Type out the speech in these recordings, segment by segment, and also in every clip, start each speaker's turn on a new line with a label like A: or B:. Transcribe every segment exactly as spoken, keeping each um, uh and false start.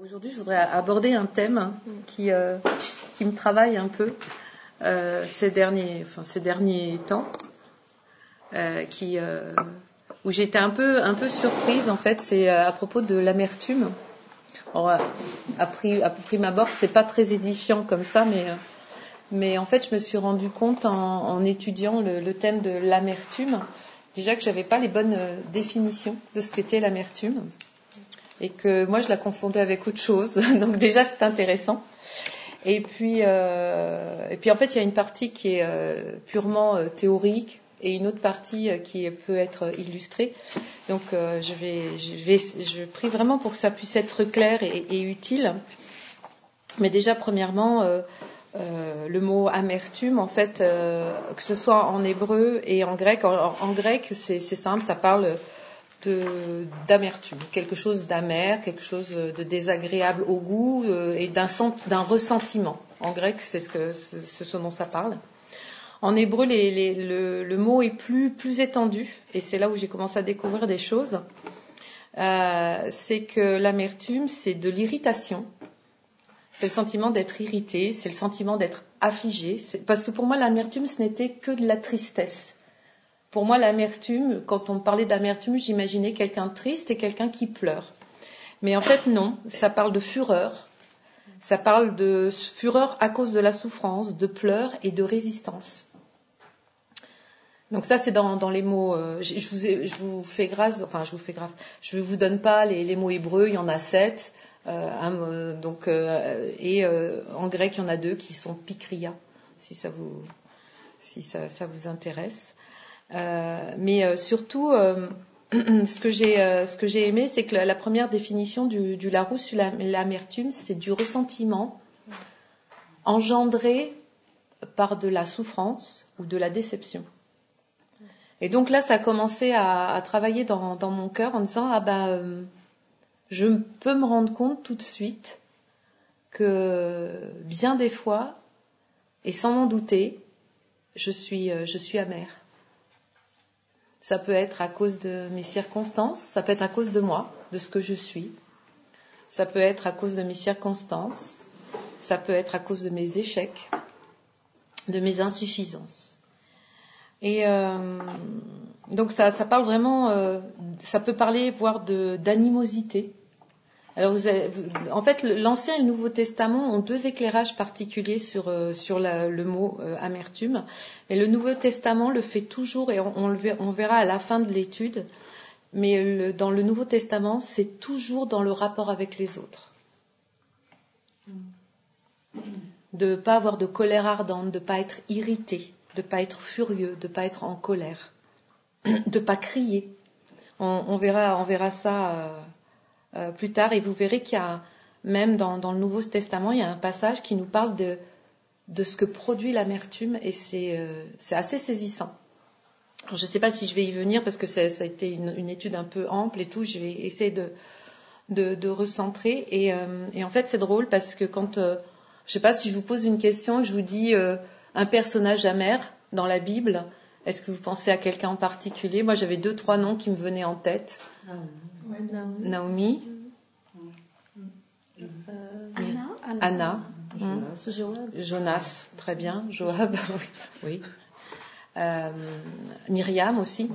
A: Aujourd'hui, je voudrais aborder un thème qui, euh, qui me travaille un peu euh, ces, derniers, enfin, ces derniers temps, euh, qui, euh, où j'étais un peu, un peu surprise, en fait, c'est à propos de l'amertume. Alors, à, prix, à prime abord, c'est pas très édifiant comme ça, mais, mais en fait, je me suis rendu compte en, en étudiant le, le thème de l'amertume, déjà que j'avais pas les bonnes définitions de ce qu'était l'amertume. Et que moi je la confondais avec autre chose, donc déjà c'est intéressant. Et puis, euh, et puis en fait il y a une partie qui est euh, purement euh, théorique et une autre partie euh, qui peut être illustrée. Donc euh, je vais, je vais, je prie vraiment pour que ça puisse être clair et, et utile. Mais déjà premièrement, euh, euh, le mot amertume, en fait, euh, que ce soit en hébreu et en grec, en, en grec c'est, c'est simple, ça parle De, d'amertume, quelque chose d'amer, quelque chose de désagréable au goût euh, et d'un, d'un ressentiment. En grec, c'est ce, que, c'est ce dont ça parle. En hébreu, les, les, le, le mot est plus, plus étendu, et c'est là où j'ai commencé à découvrir des choses. Euh, c'est que l'amertume, c'est de l'irritation. C'est le sentiment d'être irrité, c'est le sentiment d'être affligé. C'est, parce que pour moi, l'amertume, ce n'était que de la tristesse. Pour moi, l'amertume, quand on me parlait d'amertume, j'imaginais quelqu'un de triste et quelqu'un qui pleure. Mais en fait, non, ça parle de fureur. Ça parle de fureur à cause de la souffrance, de pleurs et de résistance. Donc ça, c'est dans, dans les mots. Euh, je, je, vous ai, je vous fais grâce, enfin, je vous fais grâce. Je ne vous donne pas les, les mots hébreux, il y en a sept. Euh, un, donc, euh, et euh, en grec, il y en a deux qui sont pikria, si ça vous, si ça, ça vous intéresse. Euh, mais euh, surtout, euh, ce que j'ai, euh, ce que j'ai aimé, c'est que la, la première définition du, du Larousse sur la, l'amertume, c'est du ressentiment engendré par de la souffrance ou de la déception. Et donc là, ça a commencé à, à travailler dans, dans mon cœur en disant ah ben, euh, je peux me rendre compte tout de suite que bien des fois, et sans m'en douter, je suis, euh, je suis amère. Ça peut être à cause de mes circonstances, ça peut être à cause de moi, de ce que je suis. Ça peut être à cause de mes circonstances, ça peut être à cause de mes échecs, de mes insuffisances. Et euh, donc ça, ça parle vraiment, euh, ça peut parler voire de, d'animosité. Alors vous avez, vous, en fait, l'Ancien et le Nouveau Testament ont deux éclairages particuliers sur euh, sur la, le mot euh, amertume. Et le Nouveau Testament le fait toujours, et on, on, le verra, on verra à la fin de l'étude. Mais le, dans le Nouveau Testament, c'est toujours dans le rapport avec les autres. De ne pas avoir de colère ardente, de ne pas être irrité, de ne pas être furieux, de ne pas être en colère, de ne pas crier. On, on verra, on verra ça. Euh, Euh, plus tard, et vous verrez qu'il y a, même dans, dans le Nouveau Testament, il y a un passage qui nous parle de, de ce que produit l'amertume, et c'est, euh, c'est assez saisissant. Alors, je ne sais pas si je vais y venir, parce que ça, ça a été une, une étude un peu ample et tout, je vais essayer de, de, de recentrer, et, euh, et en fait c'est drôle, parce que quand, euh, je ne sais pas si je vous pose une question, et que je vous dis euh, un personnage amer dans la Bible, est-ce que vous pensez à quelqu'un en particulier? Moi j'avais deux, trois noms qui me venaient en tête.
B: Ouais, Naomi,
A: Naomi.
B: Euh,
A: Anna,
B: Anna,
A: Anna.
B: Jonas, Joab.
A: Jonas, très bien, Joab, oui. oui. Euh, Myriam aussi.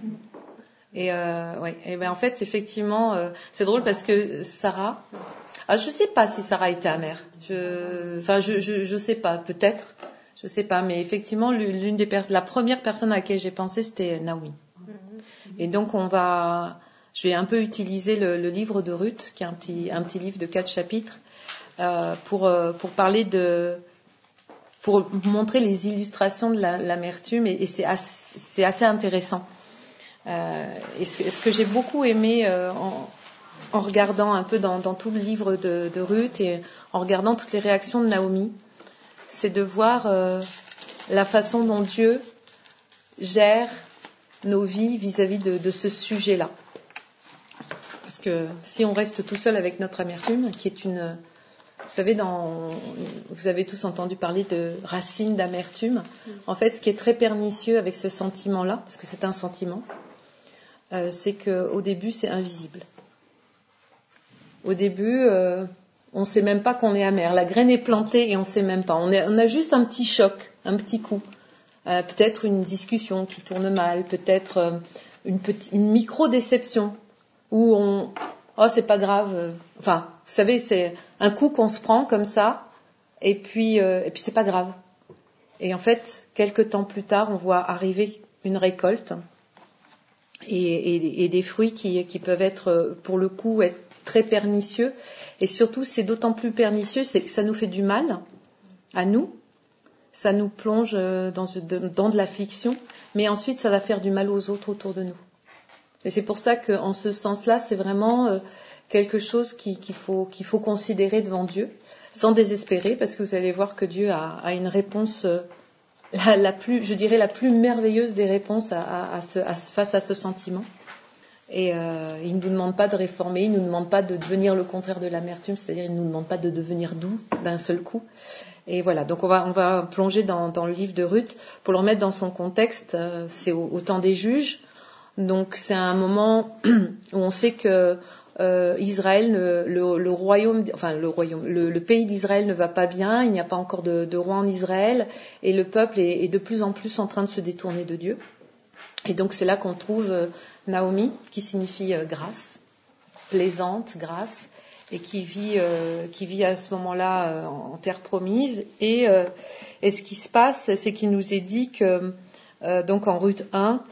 A: Et, euh, ouais. Et ben en fait, effectivement, euh, c'est drôle parce que Sarah, ah, je sais pas si Sarah était amère. Je, enfin, je, je, je sais pas, peut-être, je sais pas, mais effectivement, l'une des pers- la première personne à laquelle j'ai pensé, c'était Naomi. Et donc, on va, je vais un peu utiliser le, le livre de Ruth, qui est un petit, un petit livre de quatre chapitres, euh, pour, euh, pour parler de, pour montrer les illustrations de la, l'amertume, et, et c'est, assez, c'est assez intéressant. Euh, et ce, ce que j'ai beaucoup aimé euh, en, en regardant un peu dans, dans tout le livre de, de Ruth et en regardant toutes les réactions de Naomi, c'est de voir euh, la façon dont Dieu gère nos vies vis-à-vis de, de ce sujet-là. Parce que si on reste tout seul avec notre amertume, qui est une... Vous savez, dans, vous avez tous entendu parler de racine d'amertume. En fait, ce qui est très pernicieux avec ce sentiment-là, parce que c'est un sentiment, euh, c'est qu'au début, c'est invisible. Au début, euh, on ne sait même pas qu'on est amer. La graine est plantée et on ne sait même pas. On, est, on a juste un petit choc, un petit coup. Euh, peut-être une discussion qui tourne mal, peut-être euh, une, petite, une micro-déception où on... Oh, c'est pas grave. Enfin, vous savez, c'est un coup qu'on se prend comme ça et puis, euh, et puis c'est pas grave. Et en fait, quelques temps plus tard, on voit arriver une récolte et, et, et des fruits qui, qui peuvent être, pour le coup, être très pernicieux. Et surtout, c'est d'autant plus pernicieux, c'est que ça nous fait du mal à nous, ça nous plonge dans, dans de l'affliction, mais ensuite, ça va faire du mal aux autres autour de nous. Et c'est pour ça qu'en ce sens-là, c'est vraiment quelque chose qu'il, qu'il, faut, qu'il faut considérer devant Dieu, sans désespérer, parce que vous allez voir que Dieu a, a une réponse... La, la plus, je dirais la plus merveilleuse des réponses à, à, à ce, à, face à ce sentiment. Et euh, il ne nous demande pas de réformer, il ne nous demande pas de devenir le contraire de l'amertume, c'est-à-dire il ne nous demande pas de devenir doux d'un seul coup. Et voilà, donc on va, on va plonger dans, dans le livre de Ruth pour le remettre dans son contexte. Euh, c'est au, au temps des juges, donc c'est un moment où on sait que Euh, Israël, le, le, le royaume, enfin le royaume, le, le pays d'Israël ne va pas bien. Il n'y a pas encore de, de roi en Israël, et le peuple est, est de plus en plus en train de se détourner de Dieu. Et donc c'est là qu'on trouve euh, Naomi, qui signifie euh, grâce, plaisante, grâce, et qui vit, euh, qui vit à ce moment-là euh, en terre promise. Et, euh, et ce qui se passe, c'est qu'il nous est dit que euh, donc en Ruth un.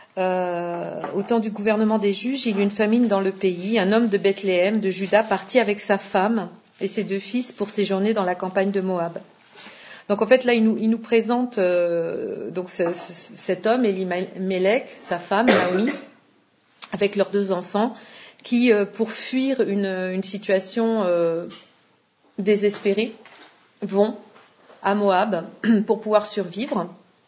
A: Euh, au temps du gouvernement des juges, il y eut une famine dans le pays. Un homme de Bethléem, de Juda, partit avec sa femme et ses deux fils pour séjourner dans la campagne de Moab. Donc en fait là, il nous, il nous présente euh, donc ce, ce, cet homme, Elimelech, sa femme Naomi, avec leurs deux enfants, qui euh, pour fuir une, une situation euh, désespérée, vont à Moab pour pouvoir survivre.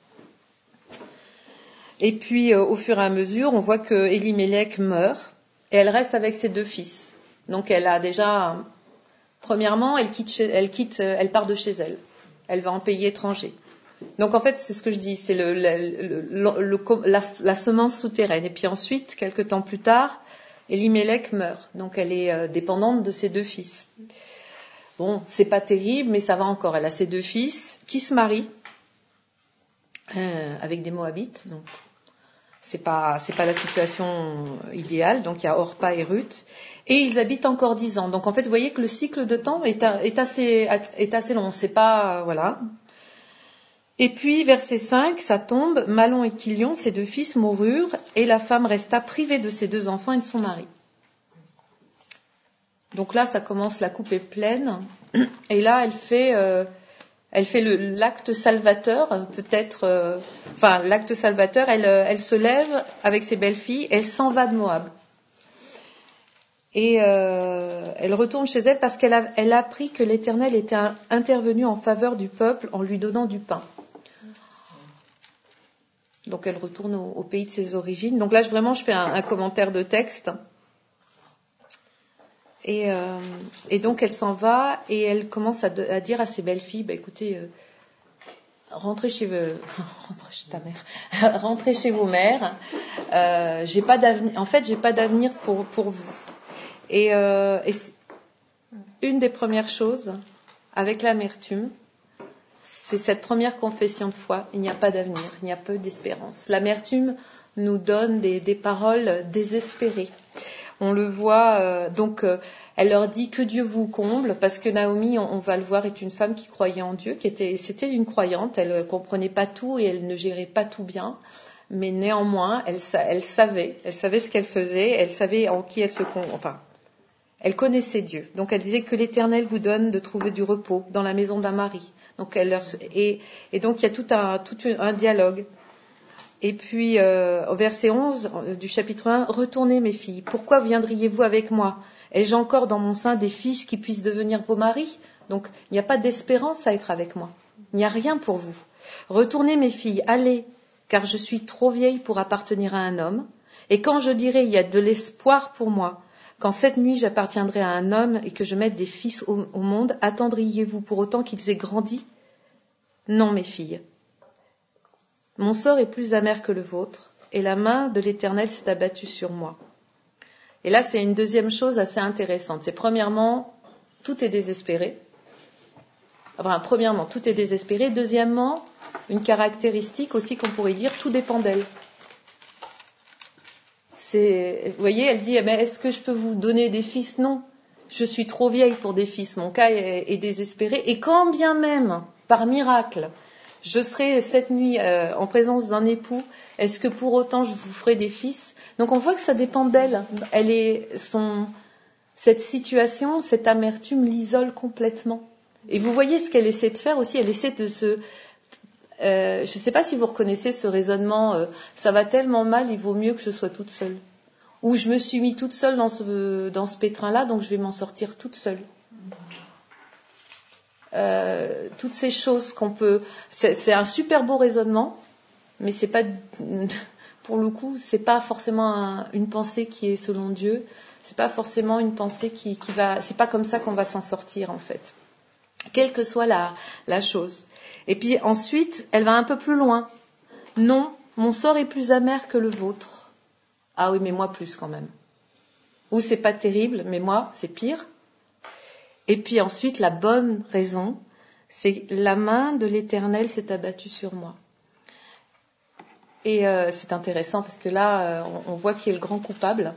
A: Et puis, euh, au fur et à mesure, on voit que Elimelech meurt et elle reste avec ses deux fils. Donc, elle a déjà, premièrement, elle quitte, chez, elle quitte, elle part de chez elle. Elle va en pays étranger. Donc, en fait, c'est ce que je dis, c'est le, le, le, le, la, la semence souterraine. Et puis ensuite, quelques temps plus tard, Elimelech meurt. Donc, elle est euh, dépendante de ses deux fils. Bon, c'est pas terrible, mais ça va encore. Elle a ses deux fils qui se marient euh, avec des Moabites. Donc, c'est pas, c'est pas la situation idéale. Donc il y a Orpa et Ruth, et ils habitent encore dix ans. Donc en fait, vous voyez que le cycle de temps est, à, est assez, est assez long. C'est pas, voilà. Et puis verset cinq, ça tombe. Mahlon et Kilion, ses deux fils, moururent, et la femme resta privée de ses deux enfants et de son mari. Donc là, ça commence, la coupe est pleine, et là, elle fait. Euh, Elle fait le, l'acte salvateur, peut-être, euh, enfin, l'acte salvateur, elle, elle se lève avec ses belles-filles, elle s'en va de Moab. Et euh, elle retourne chez elle parce qu'elle a, elle a appris que l'Éternel était un, intervenu en faveur du peuple en lui donnant du pain. Donc elle retourne au, au pays de ses origines. Donc là, je, vraiment, je fais un, un commentaire de texte. Et, euh, et donc elle s'en va et elle commence à, de, à dire à ses belles-filles, bah, écoutez, euh, rentrez chez vous, rentrez chez ta mère, rentrez chez vos mères. Euh, j'ai pas d'avenir. En fait, j'ai pas d'avenir pour pour vous. Et, euh, et une des premières choses avec l'amertume, c'est cette première confession de foi. Il n'y a pas d'avenir, il n'y a peu d'espérance. L'amertume nous donne des, des paroles désespérées. On le voit, euh, donc euh, elle leur dit que Dieu vous comble, parce que Naomi, on, on va le voir, est une femme qui croyait en Dieu, qui était, c'était une croyante, elle ne comprenait pas tout et elle ne gérait pas tout bien, mais néanmoins, elle, elle savait, elle savait ce qu'elle faisait, elle savait en qui elle se, enfin, elle connaissait Dieu. Donc elle disait que l'Éternel vous donne de trouver du repos dans la maison d'un mari. Donc elle leur, et, et donc il y a tout un, tout un dialogue. Et puis, euh, au verset onze du chapitre un, « Retournez, mes filles, pourquoi viendriez-vous avec moi ? Ai-je encore dans mon sein des fils qui puissent devenir vos maris ? Donc, il n'y a pas d'espérance à être avec moi. Il n'y a rien pour vous. Retournez, mes filles, allez, car je suis trop vieille pour appartenir à un homme. Et quand je dirai, il y a de l'espoir pour moi, quand cette nuit j'appartiendrai à un homme et que je mette des fils au, au monde, attendriez-vous pour autant qu'ils aient grandi ? Non, mes filles. Mon sort est plus amer que le vôtre, et la main de l'Éternel s'est abattue sur moi. » Et là, c'est une deuxième chose assez intéressante. C'est premièrement, tout est désespéré. Enfin, premièrement, tout est désespéré. Deuxièmement, une caractéristique aussi qu'on pourrait dire, tout dépend d'elle. C'est, vous voyez, elle dit, mais est-ce que je peux vous donner des fils? Non, je suis trop vieille pour des fils. Mon cas est, est désespéré. Et quand bien même, par miracle, je serai cette nuit euh, en présence d'un époux, est-ce que pour autant je vous ferai des fils? Donc on voit que ça dépend d'elle. Elle est son, cette situation, cette amertume l'isole complètement. Et vous voyez ce qu'elle essaie de faire aussi. Elle essaie de se Euh, je ne sais pas si vous reconnaissez ce raisonnement, euh, ça va tellement mal, il vaut mieux que je sois toute seule. Ou je me suis mis toute seule dans ce, dans ce pétrin-là, donc je vais m'en sortir toute seule. Euh, toutes ces choses qu'on peut... C'est, c'est un super beau raisonnement, mais c'est pas, pour le coup, c'est pas forcément un, une pensée qui est selon Dieu. C'est pas forcément une pensée qui, qui va... C'est pas comme ça qu'on va s'en sortir, en fait. Quelle que soit la, la chose. Et puis ensuite, elle va un peu plus loin. Non, mon sort est plus amer que le vôtre. Ah oui, mais moi plus quand même. Ou c'est pas terrible, mais moi, c'est pire. Et puis ensuite, la bonne raison, c'est la main de l'Éternel s'est abattue sur moi. Et euh, c'est intéressant parce que là, euh, on, on voit qui est le grand coupable.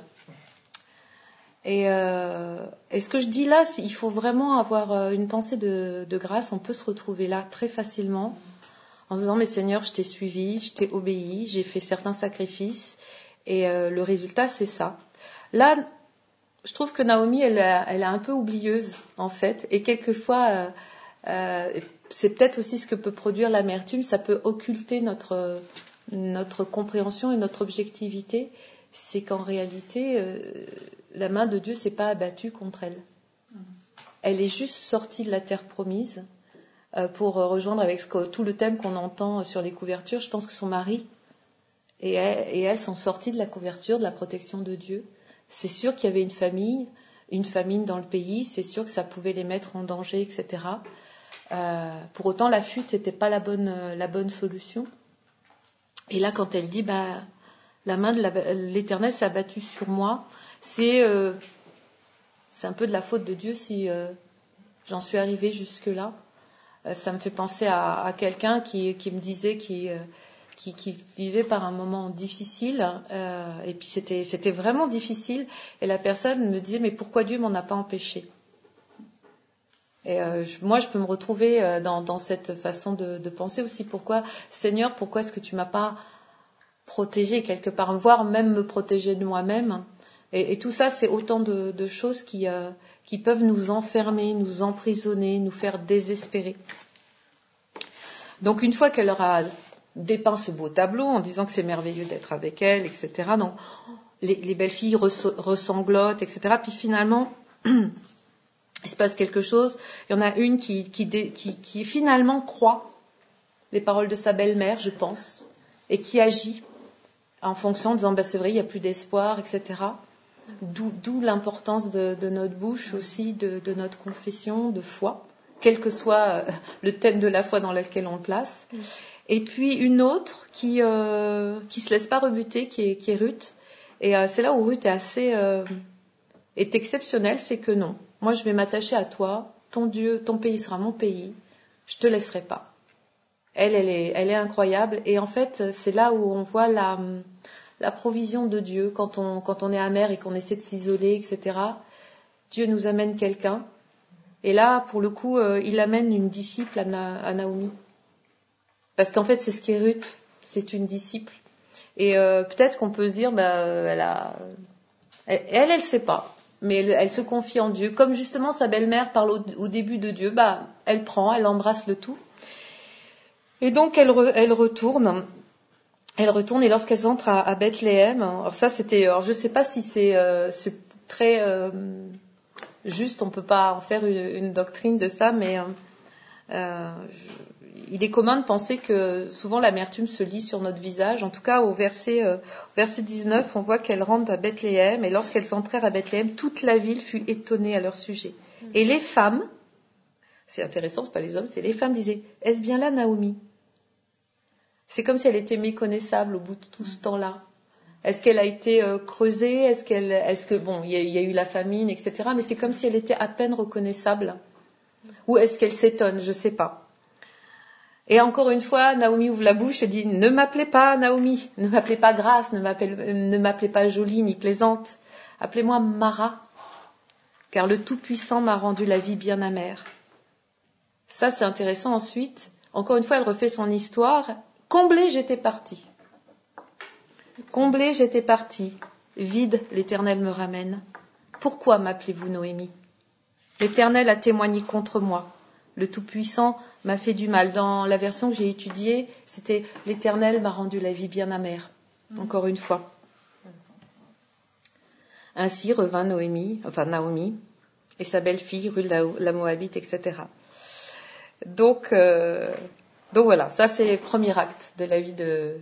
A: Et, euh, et ce que je dis là, c'est, il faut vraiment avoir une pensée de, de grâce. On peut se retrouver là très facilement en se disant, mais Seigneur, je t'ai suivi, je t'ai obéi, j'ai fait certains sacrifices. Et euh, le résultat, c'est ça. Là, je trouve que Naomi, elle, elle est un peu oublieuse, en fait. Et quelquefois, euh, euh, c'est peut-être aussi ce que peut produire l'amertume. Ça peut occulter notre, notre compréhension et notre objectivité. C'est qu'en réalité... Euh, la main de Dieu s'est pas abattue contre elle. Elle est juste sortie de la terre promise euh, pour rejoindre avec ce que, tout le thème qu'on entend sur les couvertures. Je pense que son mari et elle, et elle sont sortis de la couverture, de la protection de Dieu. C'est sûr qu'il y avait une famille, une famine dans le pays. C'est sûr que ça pouvait les mettre en danger, et cetera. Euh, pour autant, la fuite n'était pas la bonne, la bonne solution. Et là, quand elle dit, bah, la main de la, l'Éternel s'est abattue sur moi, C'est, euh, c'est un peu de la faute de Dieu si euh, j'en suis arrivée jusque-là. Euh, ça me fait penser à, à quelqu'un qui, qui me disait qu'il euh, qui, qui vivait par un moment difficile. Euh, et puis c'était, c'était vraiment difficile. Et la personne me disait, mais pourquoi Dieu m'en a pas empêché? Et euh, je, moi, je peux me retrouver euh, dans, dans cette façon de, de penser aussi. Pourquoi, Seigneur, pourquoi est-ce que tu m'as pas protégée quelque part, voire même me protéger de moi-même? Et, et tout ça, c'est autant de, de choses qui, euh, qui peuvent nous enfermer, nous emprisonner, nous faire désespérer. Donc, une fois qu'elle leur a dépeint ce beau tableau en disant que c'est merveilleux d'être avec elle, et cetera, donc les, les belles filles ressanglotent, et cetera. Puis finalement, il se passe quelque chose. Il y en a une qui, qui, qui, qui finalement croit les paroles de sa belle-mère, je pense, et qui agit en fonction, en disant bah, c'est vrai, il n'y a plus d'espoir, et cetera. D'où, d'où l'importance de, de notre bouche aussi, de, de notre confession, de foi, quel que soit euh, le thème de la foi dans lequel on le place. Oui. Et puis une autre qui euh, qui se laisse pas rebuter, qui est, qui est Ruth. Et euh, c'est là où Ruth est assez euh, est exceptionnelle, c'est que non, moi je vais m'attacher à toi, ton Dieu, ton pays sera mon pays, je te laisserai pas. Elle, elle est, elle est incroyable. Et en fait, c'est là où on voit la la provision de Dieu, quand on, quand on est amer et qu'on essaie de s'isoler, et cetera. Dieu nous amène quelqu'un. Et là, pour le coup, euh, il amène une disciple à, Na, à Naomi. Parce qu'en fait, c'est ce qu'est Ruth. C'est une disciple. Et euh, peut-être qu'on peut se dire, bah, elle a... Elle, elle, elle sait pas. Mais elle, elle se confie en Dieu. Comme justement sa belle-mère parle au, au début de Dieu, bah, elle prend, elle embrasse le tout. Et donc, elle, re, elle retourne... Elle retourne et lorsqu'elles entrent à, à Bethléem, alors ça c'était, alors je ne sais pas si c'est, euh, c'est très euh, juste, on ne peut pas en faire une, une doctrine de ça, mais euh, je, il est commun de penser que souvent l'amertume se lit sur notre visage. En tout cas, au verset, euh, au verset dix-neuf, on voit qu'elles rentrent à Bethléem et lorsqu'elles entrèrent à Bethléem, toute la ville fut étonnée à leur sujet. Et les femmes, c'est intéressant, c'est pas les hommes, c'est les femmes disaient, est-ce bien là Naomi? C'est comme si elle était méconnaissable au bout de tout ce temps-là. Est-ce qu'elle a été euh, creusée? Est-ce qu'elle, est-ce que bon, il y, y a eu la famine, et cetera. Mais c'est comme si elle était à peine reconnaissable. Ou est-ce qu'elle s'étonne? Je sais pas. Et encore une fois, Naomi ouvre la bouche et dit: ne m'appelez pas Naomi, ne m'appelez pas Grâce, ne m'appelez, ne m'appelez pas jolie ni plaisante. Appelez-moi Mara, car le Tout-Puissant m'a rendu la vie bien amère. Ça, c'est intéressant. Ensuite, encore une fois, elle refait son histoire. Comblée, j'étais partie. Comblée, j'étais partie. Vide, l'Éternel me ramène. Pourquoi m'appelez-vous Noémie? L'Éternel a témoigné contre moi. Le Tout-Puissant m'a fait du mal. Dans la version que j'ai étudiée, c'était « L'Éternel m'a rendu la vie bien amère ». Encore une fois. Ainsi revint Noémie, enfin Naomi, et sa belle-fille, Ruth la Moabite, et cetera. Donc, euh, donc voilà, ça c'est le premier acte de la vie de...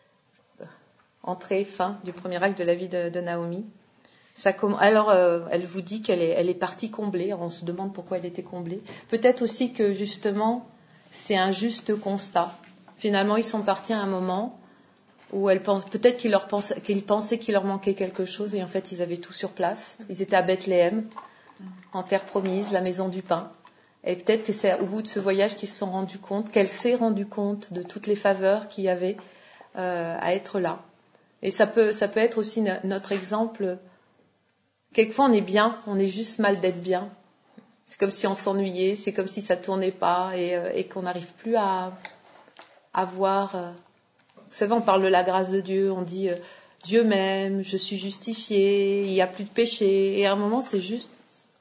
A: Entrée, fin du premier acte de la vie de, de Naomi. Ça, alors, euh, elle vous dit qu'elle est, elle est partie comblée. On se demande pourquoi elle était comblée. Peut-être aussi que, justement, c'est un juste constat. Finalement, ils sont partis à un moment où elle pense, peut-être qu'ils, leur pensaient, qu'ils pensaient qu'il leur manquait quelque chose, et en fait, ils avaient tout sur place. Ils étaient à Bethléem, en terre promise, la maison du pain. Et peut-être que c'est au bout de ce voyage qu'ils se sont rendus compte, qu'elle s'est rendue compte de toutes les faveurs qu'il y avait euh, à être là. Et ça peut, ça peut être aussi notre exemple. Quelquefois, on est bien, on est juste mal d'être bien. C'est comme si on s'ennuyait, c'est comme si ça tournait pas et, euh, et qu'on n'arrive plus à, à voir. Euh, vous savez, on parle de la grâce de Dieu, on dit euh, Dieu m'aime, je suis justifié, il n'y a plus de péché. Et à un moment, c'est juste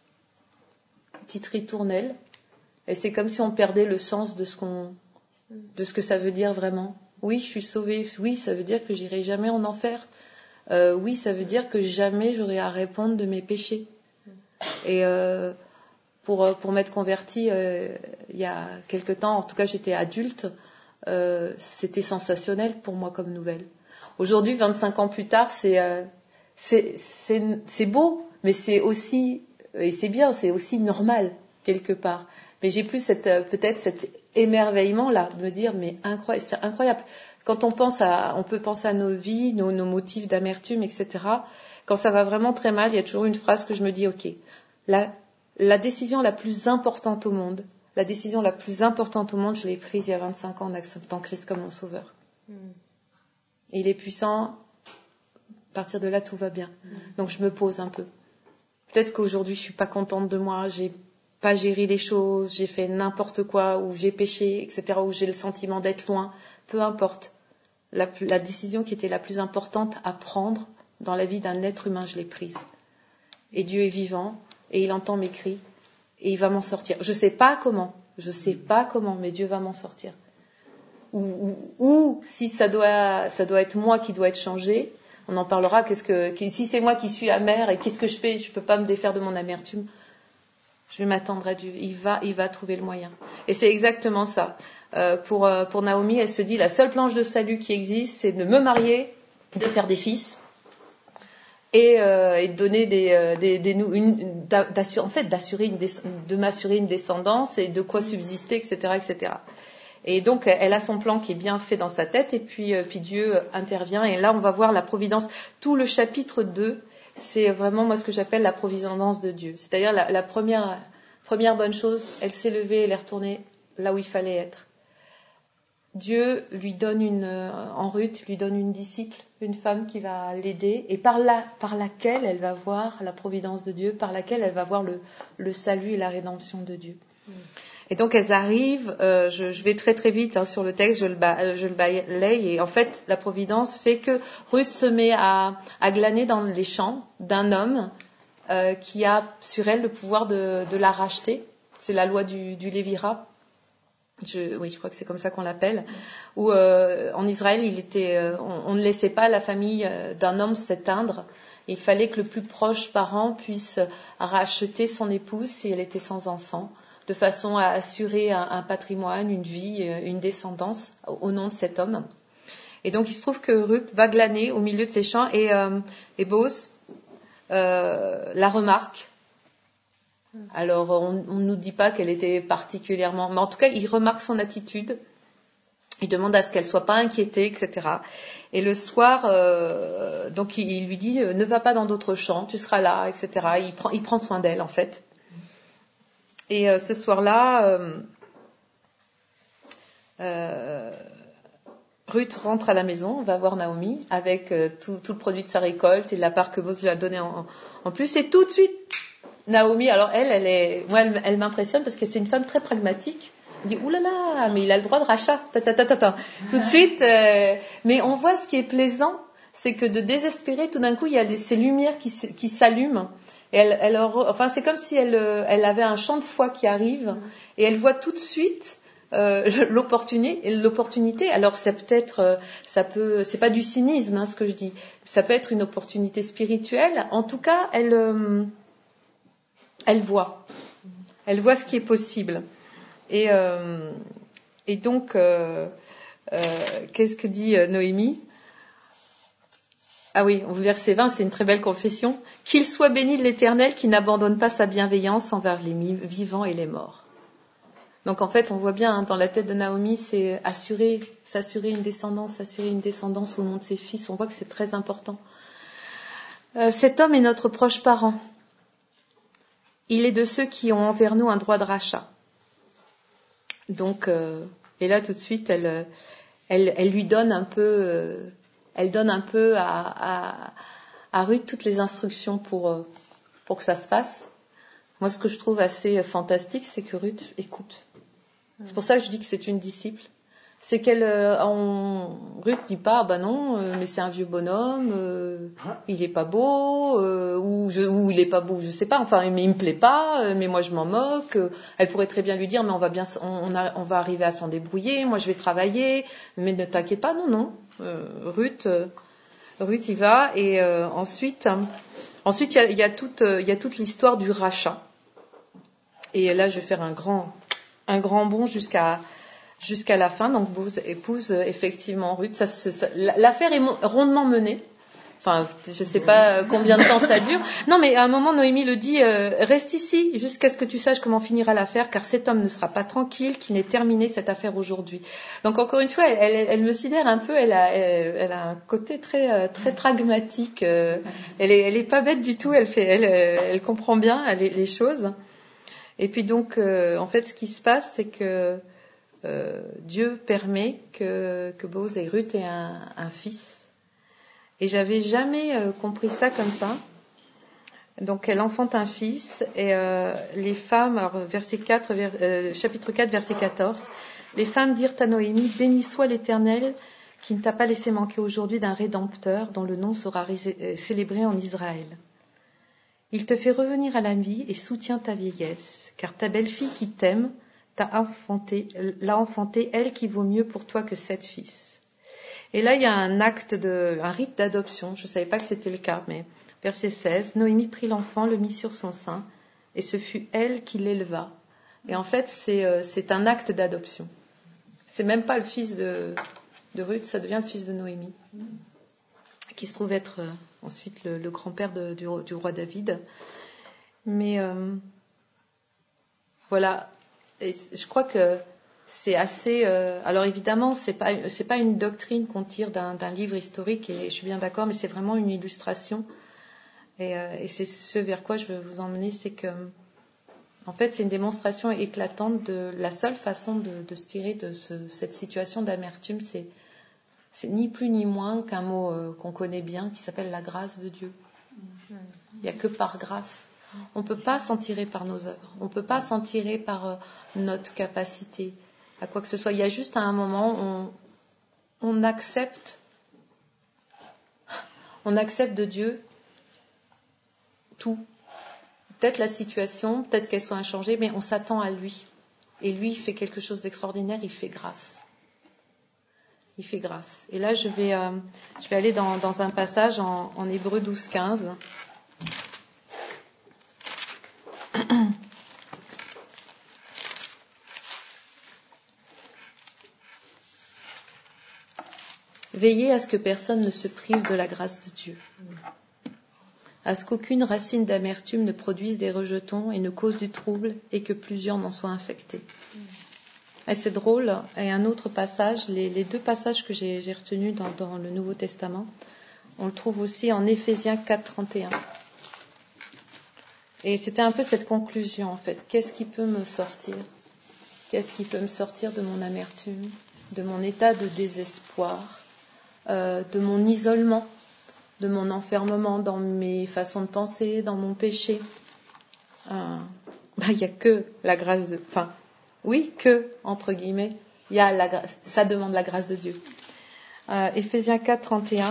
A: une petite ritournelle. Et c'est comme si on perdait le sens de ce qu'on, de ce que ça veut dire vraiment. Oui, je suis sauvée. Oui, ça veut dire que j'irai jamais en enfer. Euh, oui, ça veut dire que jamais j'aurai à répondre de mes péchés. Et euh, pour pour m'être convertie euh, il y a quelque temps, en tout cas j'étais adulte, euh, c'était sensationnel pour moi comme nouvelle. Aujourd'hui, vingt-cinq ans plus tard, c'est euh, c'est c'est c'est beau, mais c'est aussi et c'est bien, c'est aussi normal quelque part. Mais j'ai plus cette peut-être cet émerveillement là de me dire mais incroyable, c'est incroyable. Quand on pense à, on peut penser à nos vies, nos, nos motifs d'amertume, et cetera. Quand ça va vraiment très mal, il y a toujours une phrase que je me dis, ok, la, la décision la plus importante au monde, la décision la plus importante au monde, je l'ai prise il y a vingt-cinq ans en acceptant Christ comme mon sauveur. Mm. Et il est puissant. À partir de là, tout va bien. Mm. Donc je me pose un peu. Peut-être qu'aujourd'hui, je suis pas contente de moi, j'ai pas géré les choses, j'ai fait n'importe quoi, ou j'ai péché, et cetera, ou j'ai le sentiment d'être loin. Peu importe. La, la décision qui était la plus importante à prendre dans la vie d'un être humain, je l'ai prise. Et Dieu est vivant, et il entend mes cris, et il va m'en sortir. Je ne sais pas comment, je ne sais pas comment, mais Dieu va m'en sortir. Ou, ou, ou si ça doit, ça doit être moi qui dois être changé, on en parlera. Qu'est-ce que, si c'est moi qui suis amère, et qu'est-ce que je fais? Je ne peux pas me défaire de mon amertume. Je vais m'attendre à Dieu. Il va, il va trouver le moyen. Et c'est exactement ça. Euh, pour, euh, pour Naomi, elle se dit, la seule planche de salut qui existe, c'est de me marier, de faire des fils, et, euh, et de donner des, euh, des, des une, d'assurer, en fait, d'assurer une, de m'assurer une descendance et de quoi subsister, et cetera, et cetera. Et donc, elle a son plan qui est bien fait dans sa tête, et puis, euh, puis Dieu intervient. Et là, on va voir la providence. Tout le chapitre deux, c'est vraiment moi ce que j'appelle la providence de Dieu. C'est-à-dire la, la première, première bonne chose, elle s'est levée, elle est retournée là où il fallait être. Dieu lui donne une, en Ruth, lui donne une disciple, une femme qui va l'aider, et par, la, par laquelle elle va voir la providence de Dieu, par laquelle elle va voir le, le salut et la rédemption de Dieu. Mm. Et donc elles arrivent, euh, je, je vais très très vite hein, sur le texte, je le, ba, je le balaye, et en fait la providence fait que Ruth se met à, à glaner dans les champs d'un homme euh, qui a sur elle le pouvoir de, de la racheter. C'est la loi du, du Lévirat. Je, oui, je crois que c'est comme ça qu'on l'appelle. Où euh, en Israël, il était, euh, on, on ne laissait pas la famille euh, d'un homme s'éteindre. Il fallait que le plus proche parent puisse racheter son épouse si elle était sans enfant, de façon à assurer un, un patrimoine, une vie, une descendance au nom de cet homme. Et donc, il se trouve que Ruth va glaner au milieu de ses champs et, euh, et Boaz euh, la remarque. Alors, on ne nous dit pas qu'elle était particulièrement... Mais en tout cas, il remarque son attitude Il demande à ce qu'elle soit pas inquiétée, et cetera. Et le soir, euh, donc il, il lui dit ne va pas dans d'autres champs, tu seras là, et cetera. Il prend, il prend soin d'elle en fait. Et euh, ce soir-là, euh, euh, Ruth rentre à la maison, va voir Naomi avec euh, tout, tout le produit de sa récolte et la part que Boaz lui a donnée en, en plus. Et tout de suite, Naomi, alors elle, elle est, moi, elle, elle m'impressionne parce que c'est une femme très pragmatique. Elle dit oulala, mais il a le droit de rachat. Ta, ta, ta, ta, ta. Tout de suite, euh, mais on voit ce qui est plaisant, c'est que de désespérer, tout d'un coup, il y a des, ces lumières qui, qui s'allument. Et elle, elle, enfin, c'est comme si elle, elle avait un champ de foi qui arrive et elle voit tout de suite euh, l'opportunité. L'opportunité. Alors, c'est peut-être, ça peut, c'est pas du cynisme, hein, ce que je dis. Ça peut être une opportunité spirituelle. En tout cas, elle, euh, elle voit, elle voit ce qui est possible. Et, euh, et donc, euh, euh, qu'est-ce que dit euh, Noémie ? Ah oui, au verset vingt, c'est une très belle confession. Qu'il soit béni de l'Éternel qui n'abandonne pas sa bienveillance envers les vivants et les morts. Donc en fait, on voit bien hein, dans la tête de Naomi, c'est assurer, s'assurer une descendance, assurer une descendance au nom de ses fils. On voit que c'est très important. Euh, cet homme est notre proche parent. Il est de ceux qui ont envers nous un droit de rachat. Donc, euh, et là tout de suite, elle, elle, elle lui donne un peu, euh, elle donne un peu à, à, à Ruth toutes les instructions pour, euh, pour que ça se passe. Moi, ce que je trouve assez fantastique, c'est que Ruth écoute. C'est pour ça que je dis que c'est une disciple. C'est qu'elle, euh, on, Ruth dit pas, bah non, euh, mais c'est un vieux bonhomme, euh, il est pas beau, euh, ou, je, ou il est pas beau, je sais pas. Enfin, mais il me plaît pas, euh, mais moi je m'en moque. Euh, elle pourrait très bien lui dire, mais on va bien, on, on, a, on va arriver à s'en débrouiller. Moi, je vais travailler, mais ne t'inquiète pas, non, non. Euh, Ruth, euh, Ruth y va. Et euh, ensuite, hein, ensuite il y a, y a toute, il y a toute l'histoire du rachat. Et là, je vais faire un grand, un grand bond jusqu'à jusqu'à la fin. Donc, Boaz épouse effectivement Ruth. Ça, ça, l'affaire est rondement menée. Enfin, je ne sais pas combien de temps ça dure. Non, mais à un moment, Noémie le dit, euh, reste ici jusqu'à ce que tu saches comment finira l'affaire, car cet homme ne sera pas tranquille, qu'il n'ait terminé cette affaire aujourd'hui. Donc, encore une fois, elle, elle, elle me sidère un peu. Elle a, elle, elle a un côté très, très pragmatique. Euh, elle est, elle est pas bête du tout. Elle fait, elle, elle comprend bien les, les choses. Et puis donc, euh, en fait, ce qui se passe, c'est que euh, Dieu permet que, que Boaz et Ruth aient un, un fils. Et j'avais jamais euh, compris ça comme ça. Donc, elle enfante un fils, et euh, les femmes, alors verset quatre, vers, euh, chapitre quatre, verset quatorze, les femmes dirent à Noémie, béni soit l'Éternel qui ne t'a pas laissé manquer aujourd'hui d'un rédempteur dont le nom sera ré- célébré en Israël. Il te fait revenir à la vie et soutient ta vieillesse, car ta belle-fille qui t'aime t'a enfanté, l'a enfantée, elle qui vaut mieux pour toi que sept fils. Et là, il y a un acte de, un rite d'adoption. Je ne savais pas que c'était le cas, mais verset seize, Noémie prit l'enfant, le mit sur son sein, et ce fut elle qui l'éleva. Et en fait, c'est, euh, c'est un acte d'adoption. C'est même pas le fils de, de Ruth, ça devient le fils de Noémie, qui se trouve être euh, ensuite le, le grand-père de, du, du roi David. Mais euh, voilà, et je crois que c'est assez. Euh, alors évidemment, c'est pas c'est pas une doctrine qu'on tire d'un, d'un livre historique, et je suis bien d'accord, mais c'est vraiment une illustration. Et, euh, et c'est ce vers quoi je veux vous emmener, c'est que, en fait, c'est une démonstration éclatante de la seule façon de, de se tirer de ce, cette situation d'amertume, c'est c'est ni plus ni moins qu'un mot euh, qu'on connaît bien, qui s'appelle la grâce de Dieu. Il n'y a que par grâce. On ne peut pas s'en tirer par nos œuvres. On ne peut pas s'en tirer par euh, notre capacité à quoi que ce soit. Il y a juste à un moment, on, on accepte, on accepte de Dieu tout. Peut-être la situation, peut-être qu'elle soit inchangée, mais on s'attend à lui. Et lui, il fait quelque chose d'extraordinaire, il fait grâce. Il fait grâce. Et là, je vais, euh, je vais aller dans, dans un passage en, en Hébreux douze quinze. Veillez à ce que personne ne se prive de la grâce de Dieu, à ce qu'aucune racine d'amertume ne produise des rejetons et ne cause du trouble, et que plusieurs n'en soient infectés. Et c'est drôle. Et un autre passage, les, les deux passages que j'ai, j'ai retenus dans, dans le Nouveau Testament, on le trouve aussi en Éphésiens quatre, trente et un. Et c'était un peu cette conclusion, en fait. Qu'est-ce qui peut me sortir ? Qu'est-ce qui peut me sortir de mon amertume, de mon état de désespoir, euh, de mon isolement, de mon enfermement dans mes façons de penser, dans mon péché ? euh, bah, il n'y a que la grâce de... Enfin, oui, que, entre guillemets, il y a la, ça demande la grâce de Dieu. Euh, Éphésiens quatre, trente et un.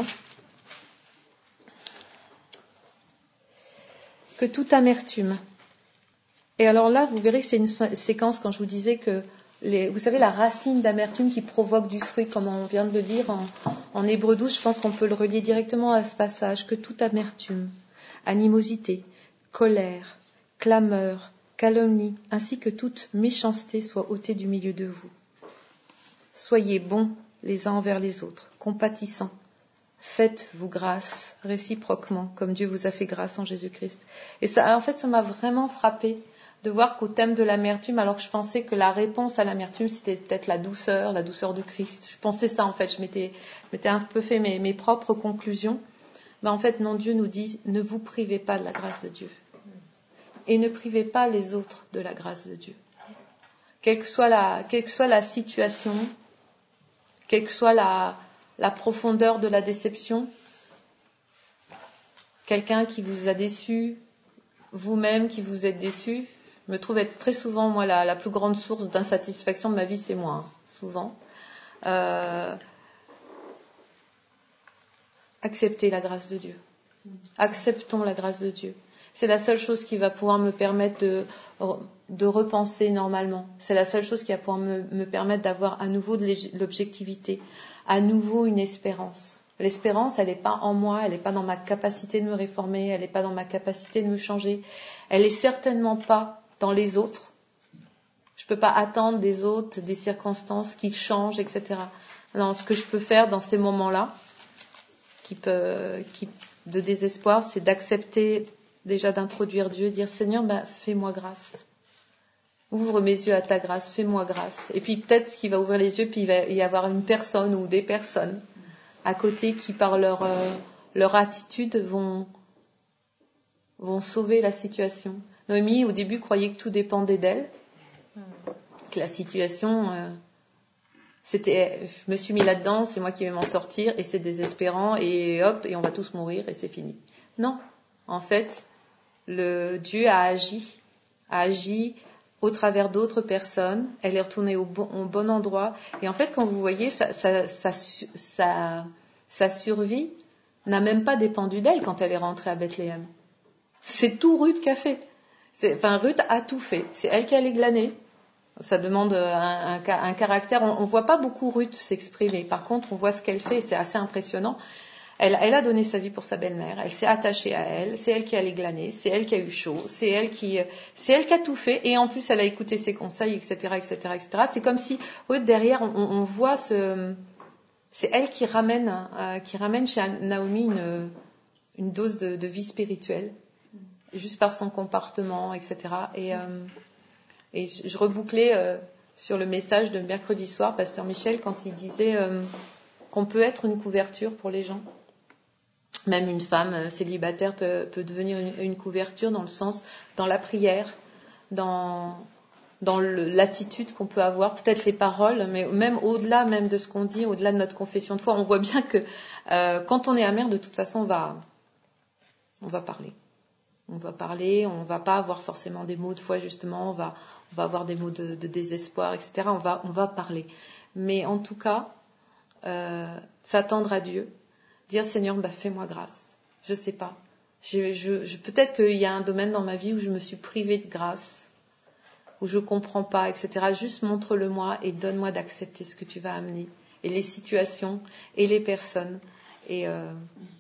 A: Que toute amertume. Et alors là, vous verrez que c'est une séquence quand je vous disais que, les, vous savez, la racine d'amertume qui provoque du fruit, comme on vient de le lire en, en Hébreux douze, je pense qu'on peut le relier directement à ce passage. Que toute amertume, animosité, colère, clameur, calomnie, ainsi que toute méchanceté soit ôtée du milieu de vous. Soyez bons les uns envers les autres, compatissants. Faites-vous grâce réciproquement, comme Dieu vous a fait grâce en Jésus-Christ. Et ça, en fait, ça m'a vraiment frappée de voir qu'au thème de l'amertume, alors que je pensais que la réponse à l'amertume, c'était peut-être la douceur, la douceur de Christ. Je pensais ça, en fait. Je m'étais, je m'étais un peu fait mes, mes propres conclusions. Mais en fait, non, Dieu nous dit, ne vous privez pas de la grâce de Dieu. Et ne privez pas les autres de la grâce de Dieu. Quelle que soit la, quelle que soit la situation, quelle que soit la... la profondeur de la déception, quelqu'un qui vous a déçu, vous-même qui vous êtes déçu, me trouve être très souvent, moi, la, la plus grande source d'insatisfaction de ma vie, c'est moi, hein, souvent. Euh, acceptez la grâce de Dieu. Acceptons la grâce de Dieu. C'est la seule chose qui va pouvoir me permettre de, de repenser normalement. C'est la seule chose qui va pouvoir me, me permettre d'avoir à nouveau de l'objectivité, à nouveau une espérance. L'espérance, elle n'est pas en moi, elle n'est pas dans ma capacité de me réformer, elle n'est pas dans ma capacité de me changer. Elle n'est certainement pas dans les autres. Je ne peux pas attendre des autres, des circonstances qu'ils changent, et cetera. Non, ce que je peux faire dans ces moments-là, qui peut, qui, de désespoir, c'est d'accepter déjà d'introduire Dieu, dire Seigneur, ben, fais-moi grâce. Ouvre mes yeux à ta grâce, fais-moi grâce. Et puis peut-être qu'il va ouvrir les yeux, puis il va y avoir une personne ou des personnes à côté qui, par leur, euh, leur attitude, vont, vont sauver la situation. Noémie, au début, croyait que tout dépendait d'elle, que la situation, euh, c'était, je me suis mis là-dedans, c'est moi qui vais m'en sortir, et c'est désespérant, et hop, et on va tous mourir, et c'est fini. Non, en fait, le Dieu a agi, a agi au travers d'autres personnes. Elle est retournée au bon, au bon endroit. Et en fait, quand vous voyez, sa, sa, sa, sa, sa survie n'a même pas dépendu d'elle quand elle est rentrée à Bethléem. C'est tout Ruth qui a fait. C'est, enfin, Ruth a tout fait. C'est elle qui allait glaner. Ça demande un, un, un caractère. On ne voit pas beaucoup Ruth s'exprimer. Par contre, on voit ce qu'elle fait et c'est assez impressionnant. Elle, elle a donné sa vie pour sa belle-mère, elle s'est attachée à elle, c'est elle qui allait glaner, c'est elle qui a eu chaud, c'est elle qui, c'est elle qui a tout fait, et en plus elle a écouté ses conseils, et cetera, et cetera, et cetera. C'est comme si, oui, derrière, on, on voit ce, c'est elle qui ramène, euh, qui ramène chez Naomi une, une dose de, de vie spirituelle, juste par son comportement, et cetera. Et, euh, et je, je rebouclais euh, sur le message de mercredi soir, Pasteur Michel, quand il disait euh, qu'on peut être une couverture pour les gens. Même une femme célibataire peut, peut devenir une, une couverture dans le sens, dans la prière, dans, dans le, l'attitude qu'on peut avoir, peut-être les paroles, mais même au-delà même de ce qu'on dit, au-delà de notre confession de foi, on voit bien que euh, quand on est amer, de toute façon, on va, on va parler. On va parler, on ne va pas avoir forcément des mots de foi, justement, on va, on va avoir des mots de, de désespoir, et cetera. On va, on va parler. Mais en tout cas, euh, s'attendre à Dieu, dire Seigneur, bah, fais-moi grâce. Je sais pas. Je, je, je, peut-être qu'il y a un domaine dans ma vie où je me suis privée de grâce, où je comprends pas, et cetera. Juste montre-le-moi et donne-moi d'accepter ce que tu vas amener, et les situations et les personnes, et euh,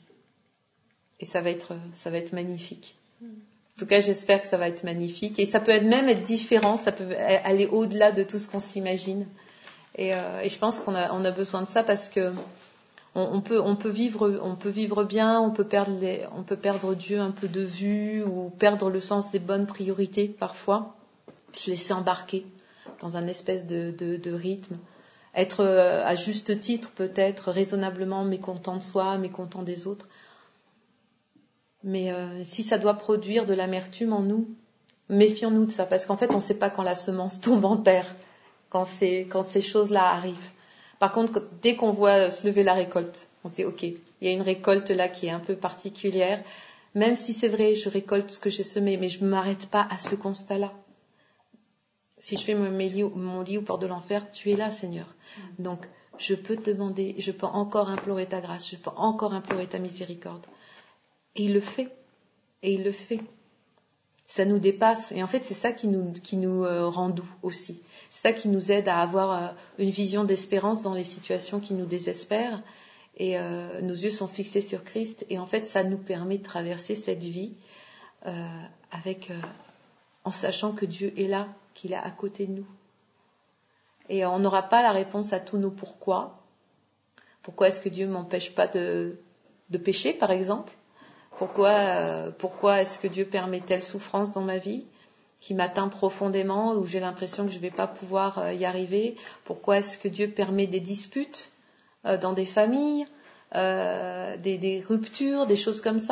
A: et ça va être ça va être magnifique. En tout cas, j'espère que ça va être magnifique, et ça peut être, même être différent, ça peut aller au-delà de tout ce qu'on s'imagine. Et, euh, et je pense qu'on a on a besoin de ça parce que On peut, on peut vivre, on peut vivre bien, on peut perdre les, on peut perdre Dieu un peu de vue ou perdre le sens des bonnes priorités parfois, se laisser embarquer dans un espèce de, de, de rythme. Être euh, à juste titre, peut-être, raisonnablement mécontent de soi, mécontent des autres. Mais euh, si ça doit produire de l'amertume en nous, méfions-nous de ça, parce qu'en fait, on ne sait pas quand la semence tombe en terre, quand ces, quand ces choses-là arrivent. Par contre, dès qu'on voit se lever la récolte, on se dit, ok, il y a une récolte là qui est un peu particulière. Même si c'est vrai, je récolte ce que j'ai semé, mais je ne m'arrête pas à ce constat-là. Si je fais mon lit, mon lit au port de l'enfer, tu es là, Seigneur. Donc, je peux te demander, je peux encore implorer ta grâce, je peux encore implorer ta miséricorde. Et il le fait. Et il le fait. Ça nous dépasse. Et en fait, c'est ça qui nous, qui nous euh, rend doux aussi. C'est ça qui nous aide à avoir euh, une vision d'espérance dans les situations qui nous désespèrent. Et euh, nos yeux sont fixés sur Christ. Et en fait, ça nous permet de traverser cette vie euh, avec, euh, en sachant que Dieu est là, qu'il est à côté de nous. Et on n'aura pas la réponse à tous nos pourquoi. Pourquoi est-ce que Dieu ne m'empêche pas de, de pécher, par exemple ? Pourquoi, euh, pourquoi est-ce que Dieu permet telle souffrance dans ma vie qui m'atteint profondément, où j'ai l'impression que je ne vais pas pouvoir euh, y arriver ? Pourquoi est-ce que Dieu permet des disputes euh, dans des familles, euh, des, des ruptures, des choses comme ça ?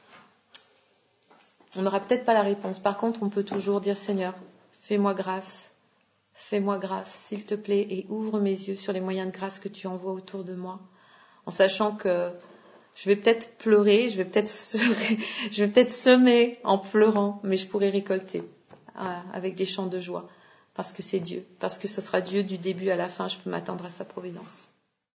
A: On n'aura peut-être pas la réponse. Par contre, on peut toujours dire, Seigneur, fais-moi grâce, fais-moi grâce, s'il te plaît, et ouvre mes yeux sur les moyens de grâce que tu envoies autour de moi, en sachant que je vais peut-être pleurer, je vais peut-être, je vais peut-être semer en pleurant, mais je pourrai récolter euh, avec des chants de joie, parce que c'est Dieu, parce que ce sera Dieu du début à la fin, je peux m'attendre à sa providence.